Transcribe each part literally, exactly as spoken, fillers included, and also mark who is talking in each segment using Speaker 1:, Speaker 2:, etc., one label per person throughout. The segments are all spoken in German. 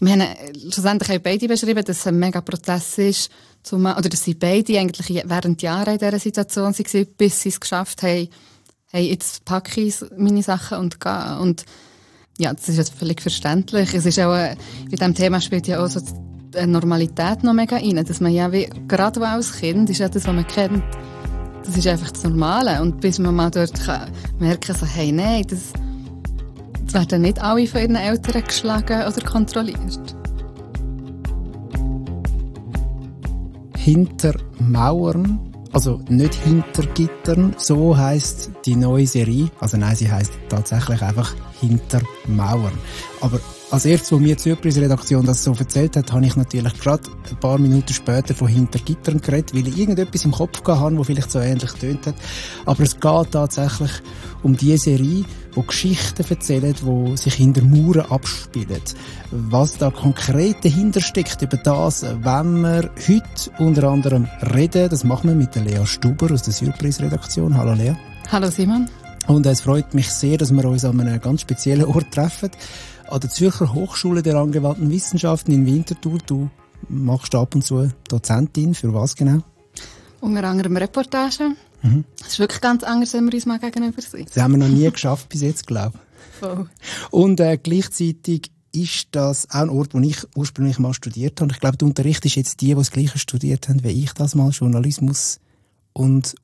Speaker 1: Wir haben schlussendlich haben beide beschrieben, dass es ein mega Prozess ist, zum, oder dass sie beide eigentlich während Jahren in dieser Situation waren, bis sie es geschafft haben, hey, jetzt packe ich meine Sachen und gehe. Und ja, das ist jetzt völlig verständlich. Es ist auch, bei diesem Thema spielt ja auch so die Normalität noch mega rein, dass man ja wie, gerade als Kind, ist ja das, was man kennt, das ist einfach das Normale. Und bis man mal dort kann merken so, hey, nein, das, das werden nicht alle von ihren Eltern geschlagen oder kontrolliert.
Speaker 2: Hinter Mauern, also nicht hinter Gittern, so heisst die neue Serie. Also nein, sie heisst tatsächlich einfach Hinter Mauern. Aber als erstes, als mir die Surprise-Redaktion das so erzählt hat, habe ich natürlich gerade ein paar Minuten später von Hinter Gittern geredet, weil ich irgendetwas im Kopf hatte, das vielleicht so ähnlich tönt hat. Aber es geht tatsächlich um die Serie, die Geschichten erzählen, die sich hinter Mauern abspielen. Was da konkret dahinter steckt, über das wenn wir heute unter anderem reden. Das machen wir mit der Lea Stuber aus der Surprise-Redaktion. Hallo Lea.
Speaker 1: Hallo Simon.
Speaker 2: Und es freut mich sehr, dass wir uns an einem ganz speziellen Ort treffen. An der Zürcher Hochschule der angewandten Wissenschaften in Winterthur. Du machst ab und zu Dozentin. Für was genau?
Speaker 1: Unter anderem Reportage.
Speaker 2: Mhm.
Speaker 1: Das ist wirklich ganz anders, wenn wir uns mal gegenüber sind.
Speaker 2: Das haben wir noch nie geschafft bis jetzt, glaube ich.
Speaker 1: Oh.
Speaker 2: Und äh, gleichzeitig ist das auch ein Ort, wo ich ursprünglich mal studiert habe. Ich glaube, du unterrichtest jetzt die, die das Gleiche studiert haben wie ich das mal, Journalismus und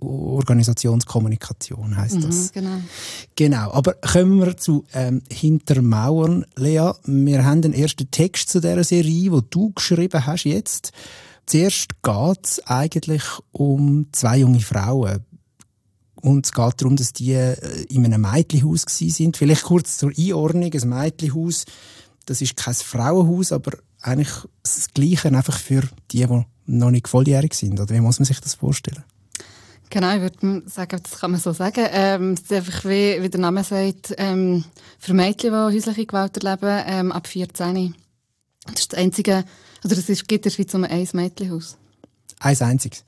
Speaker 2: Organisationskommunikation heisst das.
Speaker 1: Mhm, genau.
Speaker 2: Genau, aber kommen wir zu ähm, Hinter Mauern. Lea, wir haben den ersten Text zu dieser Serie, den du geschrieben hast jetzt. Zuerst geht es eigentlich um zwei junge Frauen. Und es geht darum, dass die in einem Mädchenhaus waren. Vielleicht kurz zur Einordnung. Ein Mädchenhaus, das ist kein Frauenhaus, aber eigentlich das Gleiche einfach für die, die noch nicht volljährig sind. Oder wie muss man sich das vorstellen?
Speaker 1: Genau, ich würde sagen, das kann man so sagen. Ähm, es ist einfach, wie, wie der Name sagt, ähm, für Mädchen, die häusliche Gewalt erleben, ähm, ab vierzehn. Das ist das einzige, also das ist, gibt in der Schweiz um ein Mädchenhaus.
Speaker 2: Ein einziges.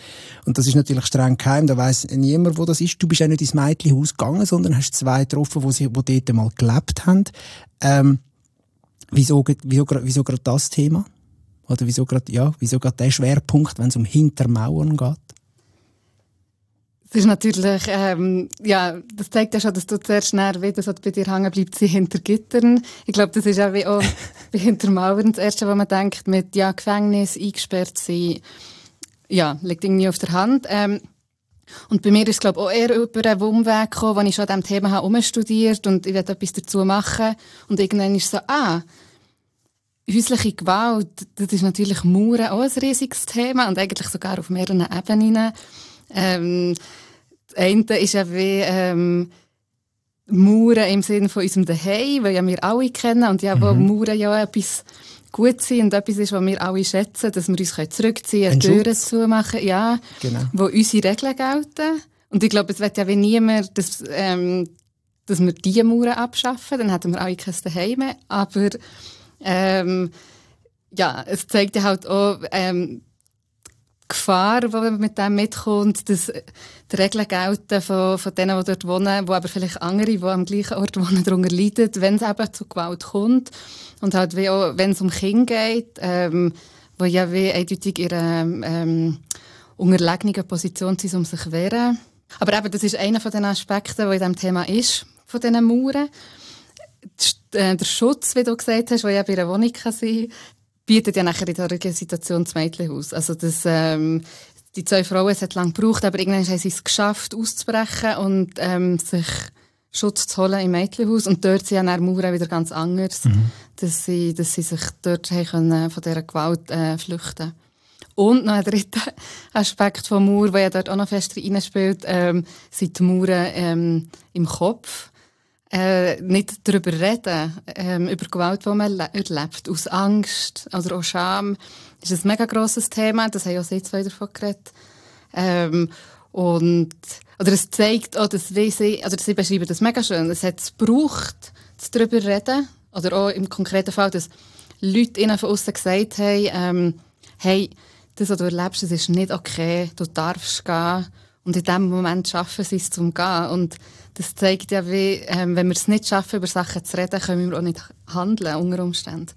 Speaker 2: Und das ist natürlich streng geheim, da weiss niemand, wo das ist. Du bist auch nicht ins Mädchenhaus gegangen, sondern hast zwei getroffen, die, sie, die dort mal gelebt haben. Ähm, wieso wieso, wieso gerade das Thema? Oder wieso gerade ja, wieso gerade der Schwerpunkt, wenn es um Hintermauern geht?
Speaker 1: Es ist natürlich, ähm, ja, das zeigt ja schon, dass du zuerst näher wieder so bei dir hängen bleibst, sie hinter Gittern. Ich glaube, das ist auch wie auch bei Hintermauern das Erste, was man denkt, mit, ja, Gefängnis, eingesperrt sein. Ja, liegt irgendwie auf der Hand. Ähm, und bei mir ist es, glaube ich, auch eher über einen Umweg gekommen, wo ich schon an diesem Thema herumstudiert und ich wollte etwas dazu machen. Und irgendwann ist es so, ah, häusliche Gewalt, das ist natürlich Mauern auch ein riesiges Thema und eigentlich sogar auf mehreren Ebenen. Ähm, das eine ist ja wie ähm, Mauern im Sinne von unserem Zuhause, weil ja wir alle kennen und ja, wo mhm. Mauern ja etwas gut sind und etwas ist, was wir alle schätzen, dass wir uns zurückziehen können, Türen zumachen, ja,
Speaker 2: genau.
Speaker 1: Wo unsere Regeln gelten. Und ich glaube, es wird ja wie niemand, dass, ähm, dass wir diese Mauern abschaffen, dann hätten wir alle kein Zuhause mehr. Aber ähm, ja, es zeigt ja halt auch, ähm, Gefahr, die mit dem mitkommt, dass die Regeln gelten von, von denen, die dort wohnen, die aber vielleicht andere, die am gleichen Ort wohnen, darunter leiden, wenn es eben zu Gewalt kommt. Und halt wie auch, wenn es um Kinder geht, ähm, die ja wie eindeutig in einer ähm, unterlegenen Position sind, um sich zu wehren. Aber eben, das ist einer von den Aspekten, der in diesem Thema ist, von diesen Mauern. Der Schutz, wie du gesagt hast, der ja bei einer Wohnung kann sein, bietet ja nachher in dieser Situation das Mädchenhaus. Also das, ähm, die zwei Frauen, es hat lange gebraucht, aber irgendwann haben sie es geschafft, auszubrechen und ähm, sich Schutz zu holen im Mädchenhaus. Und dort sind ja dann Mauern wieder ganz anders, mhm. dass, sie, dass sie sich dort haben können, von dieser Gewalt äh, flüchten. Und noch ein dritter Aspekt von Mauer, der ja dort auch noch fest reinspielt, ähm, sind die Mauern ähm, im Kopf. Äh, nicht darüber reden, ähm, über Gewalt, die man erlebt, aus Angst oder auch Scham, ist ein mega grosses Thema, das haben auch Sie zwei davon geredet. Ähm, und, oder es zeigt auch, dass sie, also sie beschreiben das mega schön, es hat es gebraucht, darüber reden, oder auch im konkreten Fall, dass Leute ihnen von außen gesagt haben, ähm, hey, das, was du erlebst, das ist nicht okay, du darfst gehen. Und in dem Moment schaffen sie es zum Gehen. Und das zeigt ja, wie, ähm, wenn wir es nicht schaffen, über Sachen zu reden, können wir auch nicht handeln, unter Umständen.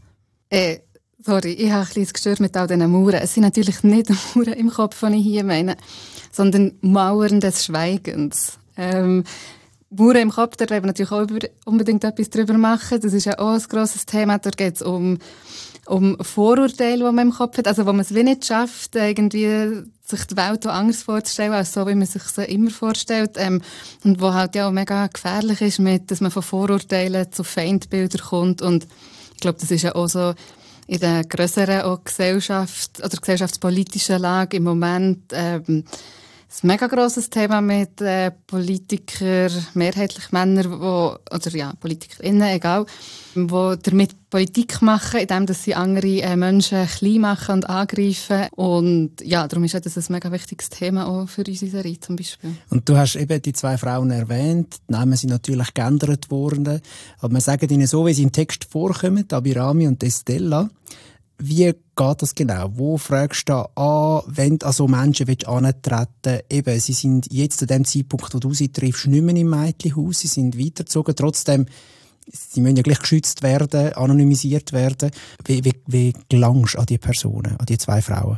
Speaker 1: Äh, sorry, ich habe ein bisschen gestört mit all diesen Mauern. Es sind natürlich nicht Mauern im Kopf, die ich hier meine, sondern Mauern des Schweigens. Ähm, Mauern im Kopf, da wollen wir natürlich auch unbedingt etwas drüber machen. Das ist ja auch ein grosses Thema. Da geht es um, um Vorurteile, die man im Kopf hat. Also, wo man es wie nicht schafft, irgendwie sich die Welt auch anders vorzustellen, als so, wie man sich sie immer vorstellt. Ähm, und wo halt ja auch mega gefährlich ist, mit, dass man von Vorurteilen zu Feindbildern kommt. Und ich glaube, das ist ja auch so in der grösseren auch Gesellschaft oder gesellschaftspolitischen Lage im Moment ähm, ein mega grosses Thema mit äh, Politikern, mehrheitlich Männer, wo, oder ja, PolitikerInnen, egal, die damit Politik machen, indem dass sie andere äh, Menschen klein machen und angreifen. Und ja, darum ist das ein mega wichtiges Thema auch für unsere Serie zum Beispiel.
Speaker 2: Und du hast eben die zwei Frauen erwähnt. Die Namen sind natürlich geändert worden. Aber wir sagen ihnen so, wie sie im Text vorkommen, Abirami und Estella. Wie geht das genau? Wo fragst du an, wenn du an so Menschen herantreten willst? Eben, sie sind jetzt zu dem Zeitpunkt, wo du sie triffst, nicht mehr im Mädchenhaus, sie sind weitergezogen. Trotzdem, sie müssen ja gleich geschützt werden, anonymisiert werden. Wie, wie, wie gelangst du an die Personen, an die zwei Frauen?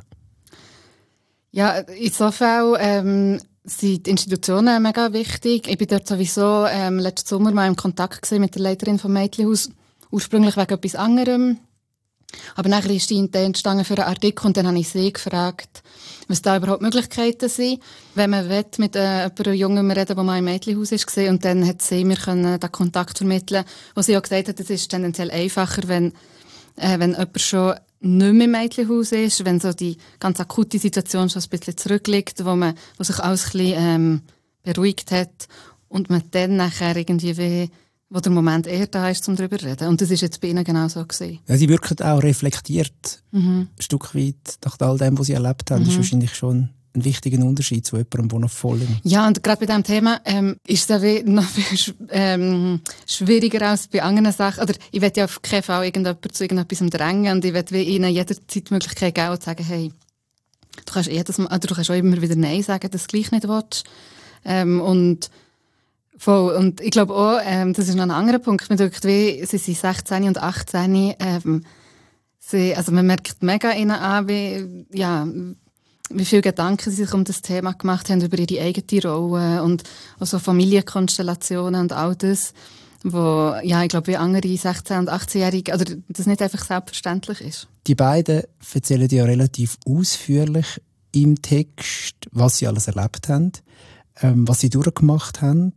Speaker 1: Ja, insofern ähm, sind die Institutionen mega wichtig. Ich bin dort sowieso ähm, letzten Sommer mal im Kontakt mit der Leiterin vom Mädchenhaus, ursprünglich wegen etwas anderem. Aber nachher ist die entstanden für einen Artikel und dann habe ich sie gefragt, was da überhaupt Möglichkeiten sind, wenn man will, mit äh, jemandem Jungen reden, der mal im Mädchenhaus war. Und dann hat sie mir können den Kontakt vermitteln, wo sie auch gesagt hat, es ist tendenziell einfacher, wenn, äh, wenn jemand schon nicht mehr im Mädchenhaus ist, wenn so die ganz akute Situation schon ein bisschen zurückliegt, wo, man, wo sich alles ein bisschen ähm, beruhigt hat und man dann nachher irgendwie wie wo der Moment eher da ist, um darüber zu reden. Und das war jetzt bei ihnen genau so gewesen.
Speaker 2: Ja, sie wirken auch reflektiert,
Speaker 1: mhm.
Speaker 2: ein Stück weit nach all dem, was sie erlebt haben. Mhm. Das ist wahrscheinlich schon ein wichtiger Unterschied zu jemandem, der noch voll ist.
Speaker 1: Ja, und gerade bei diesem Thema ähm, ist es wie noch viel ähm, schwieriger als bei anderen Sachen. Oder ich will ja auf keinen Fall irgendjemanden zu irgendetwas drängen und ich will ihnen jederzeit die Möglichkeit geben und sagen, hey, du kannst, jedes Mal, oder du kannst auch immer wieder Nein sagen, dass du es gleich nicht willst. Ähm, und Voll. Und ich glaube auch, ähm, das ist noch ein anderer Punkt. Man denkt, wie, sie sind sechzehn und achtzehn. Ähm, sie, also man merkt mega ihnen an, wie, ja, wie viele Gedanken sie sich um das Thema gemacht haben, über ihre eigene Rolle und auch so Familienkonstellationen und all das, wo, ja, ich glaube, wie andere sechzehn- und achtzehnjährige, oder das nicht einfach selbstverständlich ist.
Speaker 2: Die beiden erzählen ja relativ ausführlich im Text, was sie alles erlebt haben, ähm, was sie durchgemacht haben.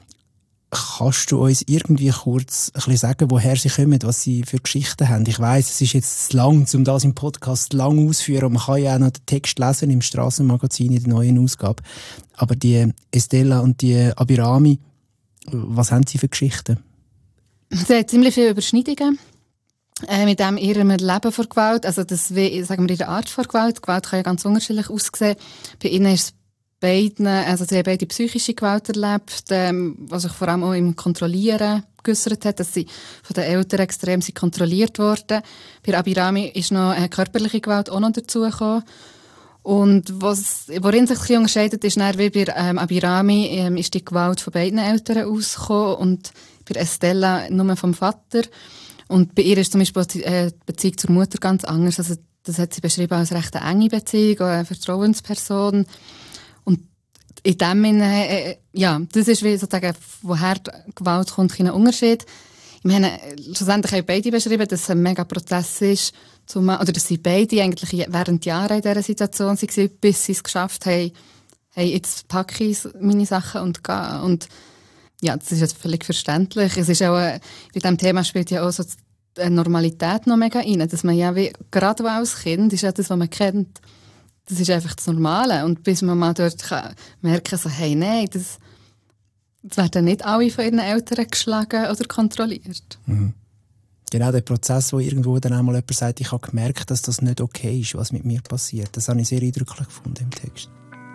Speaker 2: Kannst du uns irgendwie kurz ein bisschen sagen, woher sie kommen, was sie für Geschichten haben? Ich weiss, es ist jetzt zu lang, um das im Podcast lang auszuführen. Und man kann ja auch noch den Text lesen im Strassenmagazin in der neuen Ausgabe. Aber die Estella und die Abirami, was haben sie für Geschichten?
Speaker 1: Sie haben ziemlich viele Überschneidungen äh, mit dem ihrem Leben vor Gewalt. Also das, wie, sagen wir, ihre Art vor Gewalt. Gewalt kann ja ganz unterschiedlich aussehen. Bei ihnen ist es beiden, also sie haben beide psychische Gewalt erlebt, ähm, was sich vor allem auch im Kontrollieren geäussert hat, dass sie von den Eltern extrem sind kontrolliert wurden. Bei Abirami ist noch eine körperliche Gewalt auch noch dazugekommen. Und was, worin sich ein bisschen unterscheidet, ist dann, wie bei ähm, Abirami ähm, ist die Gewalt von beiden Eltern ausgekommen und bei Estella nur vom Vater. Und bei ihr ist zum Beispiel die äh, Beziehung zur Mutter ganz anders. Also das hat sie beschrieben als recht eine enge Beziehung, eine Vertrauensperson. Und in dem Sinne, äh, ja, das ist wie sozusagen, woher die Gewalt kommt, kein Unterschied. Ich meine, schlussendlich haben beide beschrieben, dass es ein mega Prozess ist, zum, oder dass sie beide eigentlich während Jahren in dieser Situation waren, bis sie es geschafft haben, hey, jetzt packe ich meine Sachen und gehe. Und ja, das ist jetzt völlig verständlich. Es ist auch, äh, bei diesem Thema spielt ja auch so die Normalität noch mega rein, dass man ja wie, gerade als Kind, ist ja das, was man kennt, das ist einfach das Normale. Und bis man mal dort kann merken so, hey, nein, das, das werden nicht alle von ihren Eltern geschlagen oder kontrolliert.
Speaker 2: Mhm. Genau der Prozess, wo irgendwo dann einmal jemand sagt, ich habe gemerkt, dass das nicht okay ist, was mit mir passiert. Das habe ich sehr eindrücklich gefunden im Text.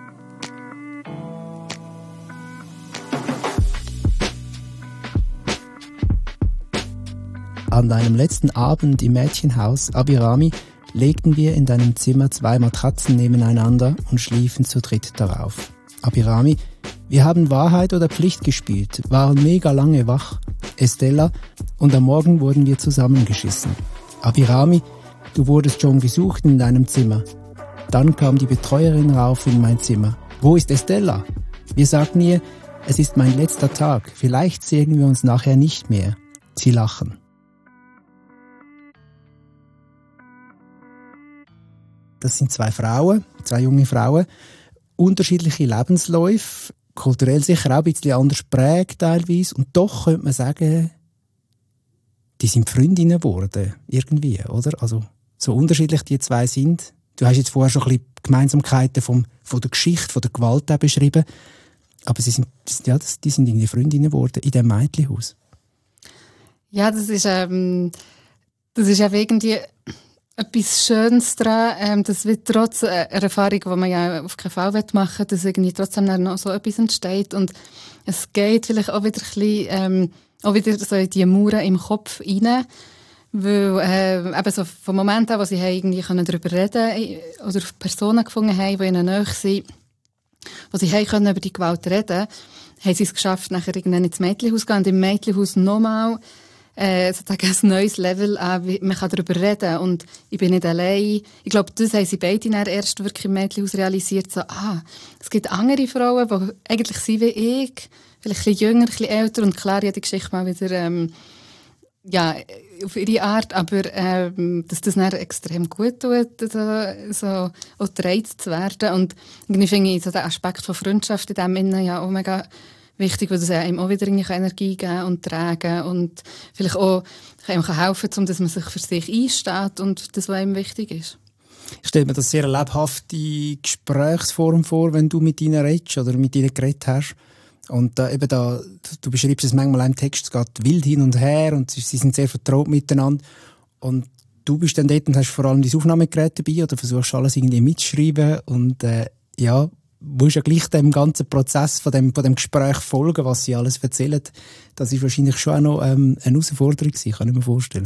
Speaker 2: An deinem letzten Abend im Mädchenhaus, Abirami, legten wir in deinem Zimmer zwei Matratzen nebeneinander und schliefen zu dritt darauf. Abirami, wir haben Wahrheit oder Pflicht gespielt, waren mega lange wach. Estella, und am Morgen wurden wir zusammengeschissen. Abirami, du wurdest schon gesucht in deinem Zimmer. Dann kam die Betreuerin rauf in mein Zimmer. Wo ist Estella? Wir sagten ihr, es ist mein letzter Tag. Vielleicht sehen wir uns nachher nicht mehr. Sie lachen. Das sind zwei Frauen, zwei junge Frauen, unterschiedliche Lebensläufe, kulturell sicher auch ein bisschen anders geprägt teilweise. Und doch könnte man sagen, die sind Freundinnen geworden, irgendwie, oder? Also, so unterschiedlich die zwei sind. Du hast jetzt vorher schon ein bisschen Gemeinsamkeiten vom, von der Geschichte, von der Gewalt auch beschrieben. Aber sie sind, ja, das, die sind irgendwie Freundinnen geworden in diesem Mädchenhaus.
Speaker 1: Ja, das ist, ähm, das ist auch irgendwie etwas Schönes daran, ähm, dass wir trotz äh, einer Erfahrung, die man ja auf keinen Fall machen will, dass irgendwie trotzdem noch so etwas entsteht. Und es geht vielleicht auch wieder ein bisschen, ähm, auch wieder so in die Mauern im Kopf rein. Weil, äh, eben so vom Moment an, wo sie irgendwie darüber reden können, oder Personen gefunden haben, die ihnen nahe sind, wo sie haben können über die Gewalt reden, haben sie es geschafft, nachher irgendwann ins Mädchenhaus zu gehen und im Mädchenhaus nochmal äh, sozusagen ein neues Level an, wie man kann darüber reden, und ich bin nicht allein. Ich glaube, das haben sie beide dann erst wirklich im Mädchenhaus realisiert, so, ah, es gibt andere Frauen, die eigentlich sind wie ich, vielleicht ein bisschen jünger, ein bisschen älter, und klar, ja, die Geschichte mal wieder, ähm, ja, auf ihre Art, aber ähm, dass das dann extrem gut tut, so, so auch gereizt zu werden. Und irgendwie finde ich so den Aspekt von Freundschaft in dem Innen ja auch mega wichtig, weil das einem auch wieder Energie geben und tragen und vielleicht auch einem helfen kann, dass man sich für sich einsteht und das, was einem wichtig ist.
Speaker 2: Ich stelle mir das sehr eine lebhafte Gesprächsform vor, wenn du mit ihnen redest oder mit ihnen geredet hast. Und da, eben da, du beschreibst es manchmal im Text, es geht wild hin und her und sie sind sehr vertraut miteinander. Und du bist dann dort und hast vor allem dein Aufnahmegerät dabei oder versuchst alles irgendwie mitzuschreiben und äh, ja, musst ja gleich dem ganzen Prozess von dem, von dem Gespräch folgen, was sie alles erzählen. Das ist wahrscheinlich schon auch noch ähm, eine Herausforderung gewesen, kann ich mir vorstellen.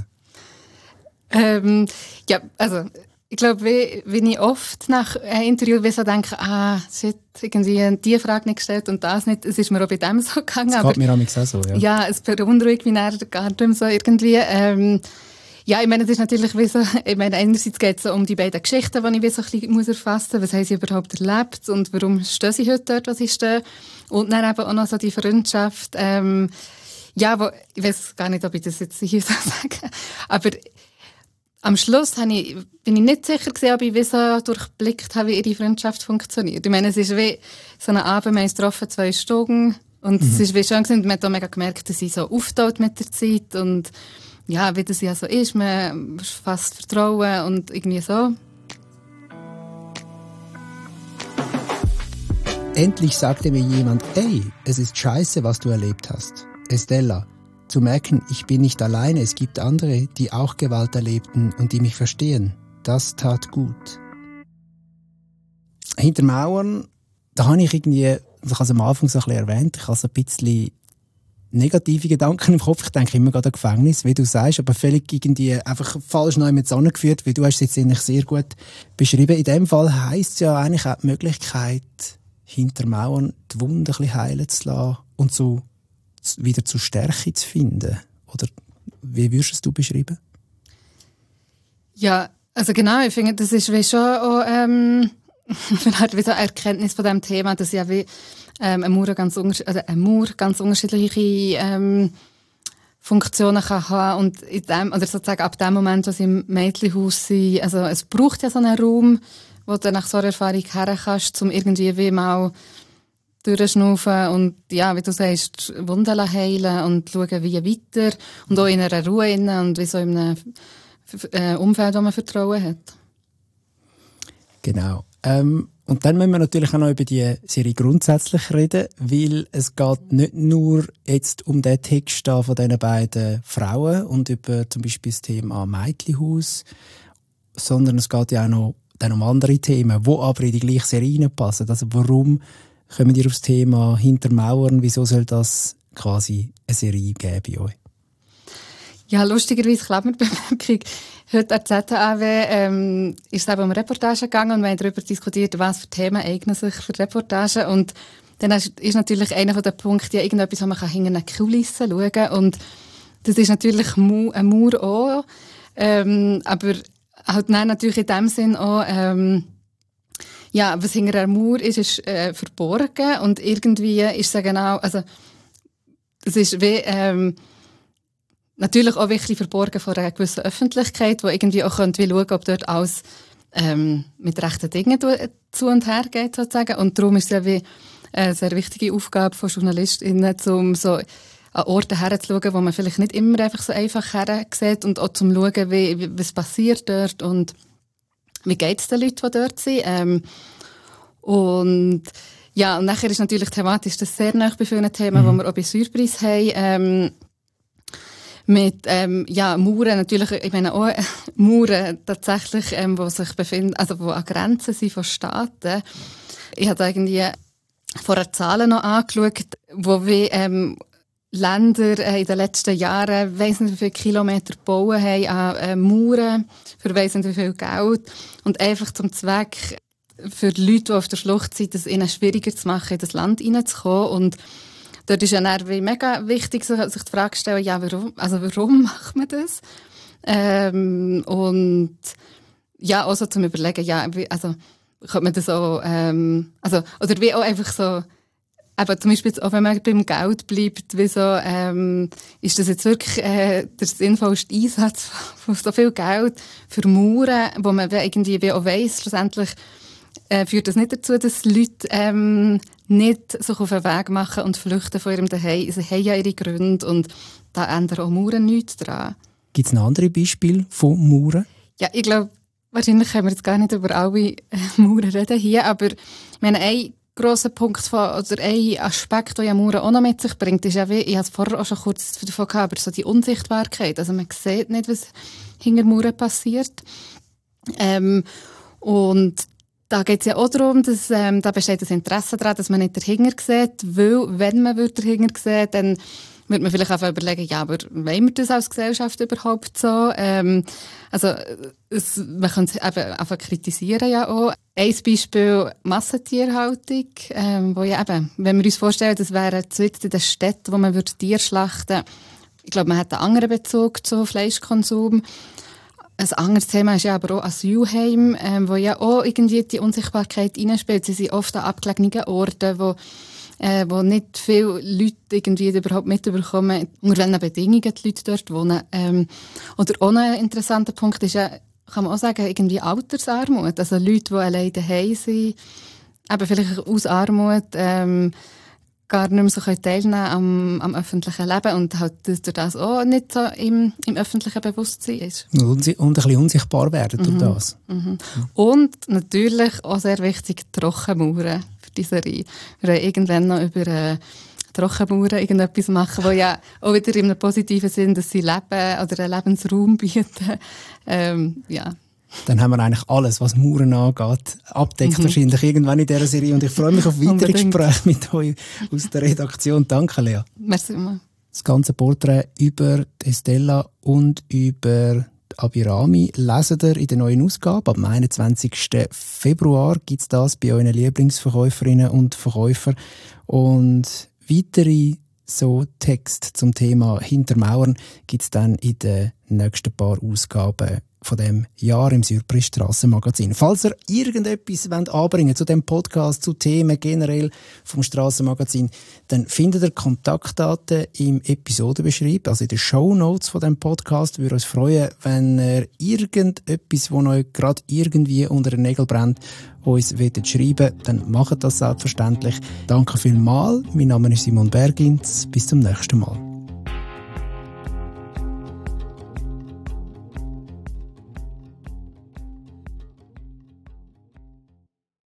Speaker 1: Ähm, ja, also ich glaube, wie, wie ich oft nach einem Interview wie so denke, ah, shit, irgendwie diese Frage nicht gestellt und das nicht. Es ist mir auch bei dem so gegangen.
Speaker 2: Das
Speaker 1: aber,
Speaker 2: geht mir auch so, ja.
Speaker 1: Ja, es beunruhigt mich dann gar nicht so irgendwie. Ähm, ja, ich meine, es ist natürlich wie so, ich meine, einerseits geht es so um die beiden Geschichten, die ich wie so ein bisschen muss erfassen muss. Was haben sie überhaupt erlebt und warum stehen sie heute dort, wo sie stehen? Und dann eben auch noch so die Freundschaft. Ähm, ja, wo, ich weiß gar nicht, ob ich das jetzt hier so sage, aber am Schluss ich, bin ich nicht sicher gewesen, ob ich wie so durchblickt habe, wie ihre Freundschaft funktioniert. Ich meine, es ist wie so ein Abend, wir haben uns getroffen, zwei Stunden, und mhm. es ist wie schön gewesen, man hat auch mega gemerkt, dass sie so auftaut mit der Zeit und ja, wie das ja so ist, man fasst Vertrauen und irgendwie so.
Speaker 2: Endlich sagte mir jemand, ey, es ist scheiße, was du erlebt hast. Estella. Zu merken, ich bin nicht alleine, es gibt andere, die auch Gewalt erlebten und die mich verstehen. Das tat gut. Hinter Mauern, da habe ich irgendwie, ich habe es am Anfang so ein bisschen erwähnt, ich habe so ein bisschen negative Gedanken im Kopf. Ich denke immer gerade an Gefängnis, wie du sagst, aber völlig irgendwie einfach falsch neu mit zusammengeführt, weil du hast es jetzt eigentlich sehr gut beschrieben. In dem Fall heisst es ja eigentlich auch die Möglichkeit, hinter Mauern die Wunden ein bisschen heilen zu lassen und so wieder zur Stärke zu finden? Oder wie würdest du es beschreiben?
Speaker 1: Ja, also genau, ich finde, das ist wie schon auch, ähm, wie so eine Erkenntnis von diesem Thema, dass ja wie ähm, ein Mauer ganz, unterschied- also ein Mauer ganz unterschiedliche ähm, Funktionen kann haben und in dem, oder sozusagen ab dem Moment, wo sie im Mädchenhaus sind, also es braucht ja so einen Raum, wo du nach so einer Erfahrung her kannst, um irgendwie wie mal durchschnaufen und, ja, wie du sagst, Wunden heilen und schauen, wie weiter. Und auch in einer Ruhe und wie so in einem äh, Umfeld, wo man Vertrauen hat.
Speaker 2: Genau. Ähm, und dann müssen wir natürlich auch noch über die Serie grundsätzlich reden, weil es geht nicht nur jetzt um den Text da von diesen beiden Frauen und über zum Beispiel das Thema Mädchenhaus, sondern es geht ja auch noch dann um andere Themen, die aber in die gleiche Serie reinpassen. Also warum kommen wir aufs Thema hinter Mauern? Wieso soll das quasi eine Serie geben bei euch?
Speaker 1: Ja, lustigerweise klappt mir die Bemerkung. Heute an der Z A W ähm, ist es eben um Reportagen gegangen und wir haben darüber diskutiert, was für Themen eignen sich für Reportagen. Und dann ist natürlich einer der Punkte, ja, irgendetwas, wo man hinter eine Kulisse schauen kann. Und das ist natürlich ein Mauer auch. Ähm, aber halt nein, natürlich in dem Sinn auch, ähm, ja, was hinter einer Mauer ist, ist äh, verborgen und irgendwie ist es genau, also es ist wie, ähm, natürlich auch wirklich verborgen von einer gewissen Öffentlichkeit, die irgendwie auch könnte wie schauen, ob dort alles ähm, mit rechten Dingen zu und her geht, sozusagen. Und darum ist es ja wie eine sehr wichtige Aufgabe von JournalistInnen, um so an Orte herzuschauen, wo man vielleicht nicht immer einfach so einfach her sieht und auch zum schauen, wie, wie, was passiert dort und wie geht es den Leuten, die dort sind. Ähm, und ja, und nachher ist natürlich thematisch das sehr nahe bei vielen Themen, mhm. die wir auch bei Surprise haben. Ähm, mit ähm, ja, Mauern, natürlich, ich meine auch Mauern tatsächlich, ähm, die sich befinden, also die an Grenzen sind von Staaten. Ich habe irgendwie vorher Zahlen noch angeschaut, wo wir ähm, Länder äh, in den letzten Jahren weiss nicht, wie viele Kilometer gebaut haben an äh, Mauern für weiss nicht, wie viel Geld. Und einfach zum Zweck für die Leute, die auf der Flucht sind, es ihnen schwieriger zu machen, in das Land hineinzukommen. Und dort ist ja dann mega wichtig, sich die Frage zu stellen, ja, warum, also warum macht man das? Ähm, und ja, auch so zum Überlegen, ja, wie, also könnte man das auch, ähm, also, oder wie auch einfach so, aber zum Beispiel, auch wenn man beim Geld bleibt, wie so, ähm, ist das jetzt wirklich äh, der sinnvollste Einsatz von so viel Geld für Mauern, wo man irgendwie wie auch weiss, schlussendlich äh, führt das nicht dazu, dass Leute ähm, nicht sich auf den Weg machen und flüchten von ihrem Zuhause. Sie haben ja ihre Gründe und da ändern auch Mauern nichts dran. Gibt es noch andere Beispiele von Mauern? Ja, ich glaube, wahrscheinlich können wir jetzt gar nicht über alle äh, Mauern reden hier, aber ich meine, ein grosser Punkt von, oder ein Aspekt, den ja Mauern auch noch mit sich bringt, ist ja wie, ich habe es vorher auch schon kurz davon gehabt, aber so die Unsichtbarkeit. Also man sieht nicht, was hinter Mauern passiert. Ähm, und da geht es ja auch darum, dass ähm, da besteht das Interesse daran, dass man nicht dahinter sieht, weil wenn man dahinter sieht, dann würde man vielleicht einfach überlegen, ja, aber wollen wir das als Gesellschaft überhaupt so? Ähm, also es, man kann es eben einfach kritisieren ja auch. Ein Beispiel Massentierhaltung, ähm, wo ja eben, wenn wir uns vorstellen, das wäre in den Städten, wo man würde Tiere schlachten würde, ich glaube, man hat einen anderen Bezug zu Fleischkonsum. Ein anderes Thema ist ja aber auch Asylheim, ähm, wo ja auch irgendwie die Unsichtbarkeit reinspielt. Sie sind oft an abgelegenen Orten, wo Äh, wo nicht viele Leute irgendwie überhaupt mitbekommen, unter welchen Bedingungen die Leute dort wohnen. Ähm, oder auch ein interessanter Punkt ist ja, kann man auch sagen, irgendwie Altersarmut. Also Leute, die alleine daheim sind, eben vielleicht aus Armut, ähm, gar nicht mehr so teilnehmen am, am öffentlichen Leben und halt durch das auch nicht so im, im öffentlichen Bewusstsein ist. Und, und ein bisschen unsichtbar werden durch mhm. das. Mhm. Und natürlich auch sehr wichtig, Trockenmauern für die Serie. Wir wollen irgendwann noch über äh, Trockenmauern irgendetwas machen, wo ja auch wieder in einem positiven Sinn, dass sie Leben oder einen Lebensraum bieten. Ähm, ja. Dann haben wir eigentlich alles, was Mauern angeht, abdeckt mhm. wahrscheinlich irgendwann in dieser Serie. Und ich freue mich auf weitere Gespräche mit euch aus der Redaktion. Danke, Lea. Merci immer. Das ganze Porträt über Estella und über Abirami lesen ihr in der neuen Ausgabe. Am einundzwanzigsten Februar gibt es das bei euren Lieblingsverkäuferinnen und Verkäufern. Und weitere so Texte zum Thema Hintermauern gibt es dann in den nächsten paar Ausgaben von dem Jahr im Surprise Strassenmagazin. Falls ihr irgendetwas anbringen wollt zu dem Podcast, zu Themen generell vom Strassenmagazin, dann findet ihr Kontaktdaten im Episodenbeschreib, also in den Shownotes von dem Podcast. Wir würden uns freuen, wenn ihr irgendetwas, das euch gerade irgendwie unter den Nägeln brennt, uns schreiben wollt, dann macht das selbstverständlich. Danke vielmals. Mein Name ist Simon Bergins. Bis zum nächsten Mal.